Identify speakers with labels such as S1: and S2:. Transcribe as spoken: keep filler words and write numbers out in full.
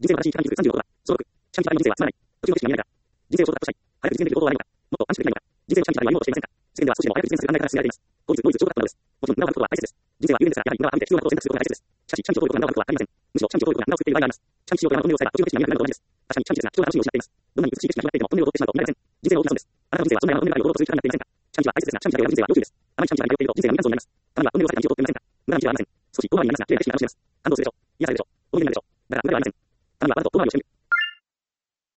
S1: 人生は正しい期間にするさんじゅうごことだ。小ろく、社会に人生はつまらない。途中の知識には見えないか。人生を小説化したい。早く実現できる方法はないのか。もっと安心できないのか。人生を社会に歩みようとしていませんか。世間では少しでも早く実現する考え方が進められています。後日、後日、長だったのです。もちろん、裏を書くことは大切です。人生は有限ですが、やはり裏は見て必要なことを選択することが大切です。しかし、社長ということが裏を書くことはありません。むしろ、社長ということが裏を作っている場合があります。社長ということが本音を伝えば、途中の知識が見えなくなるのと同じです。確かに、社長ですが、貴重な楽しみを失っています。どんなに美しい景色が広がっていても、本音を取ってしまうと見られません。人生の大きな損です。あなたの人生はそんな山の本音があるほどする力になっていませんか。社長は大切ですが、社長が選ぶ人生は要求です。あまり社長が通っていると人生が乱雑になります。たまには本音を伝えた感情をとってみませんか。無駄な道はありません。少し遠回りになりますが、綺麗な景色が楽しめます。感動するでしょう。